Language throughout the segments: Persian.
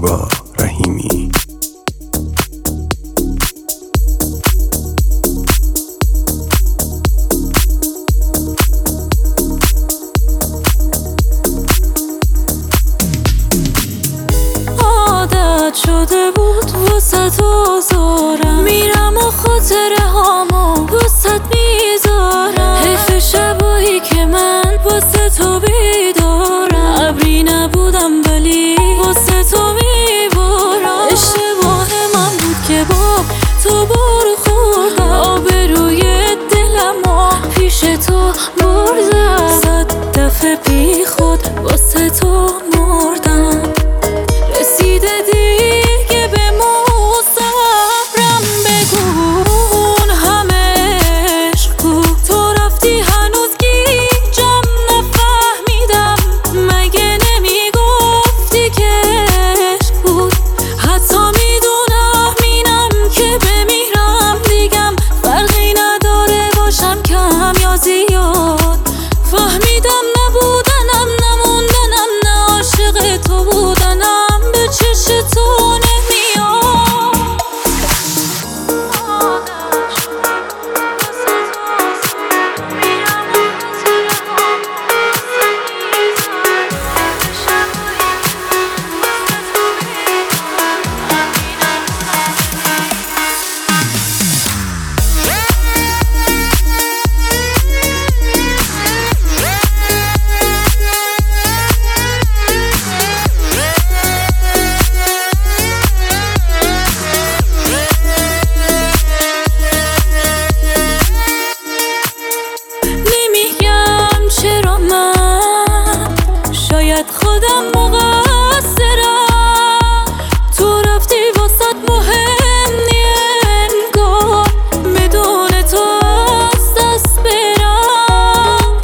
زیبا رحیمی. عادت شده بود وسط آزارم، میرم و خاطره هامو وسط میذارم. حیف شبایی که من واسه تو بیدارم، ابری نبودم ولی واسه تو میبارم. اشتباه من بود که با تو بار خوردم، آبروی دلمو پیش تو بردم. 100 دفعه بی خود واسه تو مردم. رسیده دیگه به صبرم، بگون همه عشق بود. تو رفتی هنوز گیجم نفهمیدم، مگه نمیگفتی که عشق بود؟ حتی میدونم اینم که بمیرم دیگم فرقی نداره باشم کم یا زیاد. فهمیدم نبودنم نموندنم، نه عاشق تو بودنم به چش تو نمیاد. خودم مقصرم، تو رفتی واسط مهم نی انگار، بدون تو از دست برم.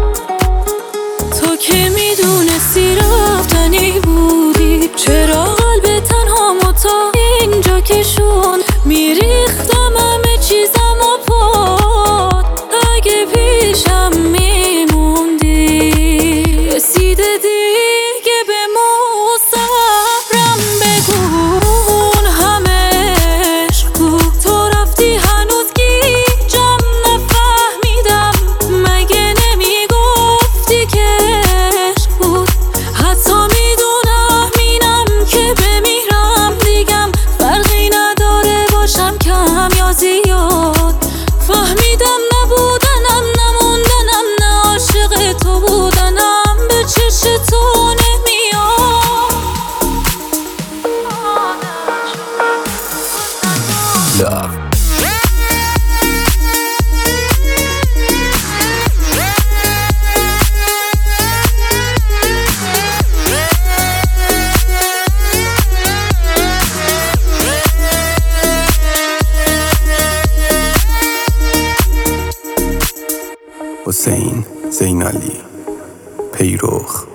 تو که میدونستی رفتنی بودی، چرا قلب تنهامو تا اینجا کشون؟ میریختم همه چیزم و پاد، اگه پیشم میموندی. رسیده دیگه به صبرم، بگون همه عشق بود. تو رفتی هنوز گیجم نفهمیدم، مگه نمیگفتی که عشق بود؟ حتی میدونم اینم که بمیرم دیگم فرقی نداره باشم کم یا زیاد. فهمیدم نبودنم نموندنم، نه عاشق تو بودنم به چش تو نمیاد. Love. حسین زینالی پیروخ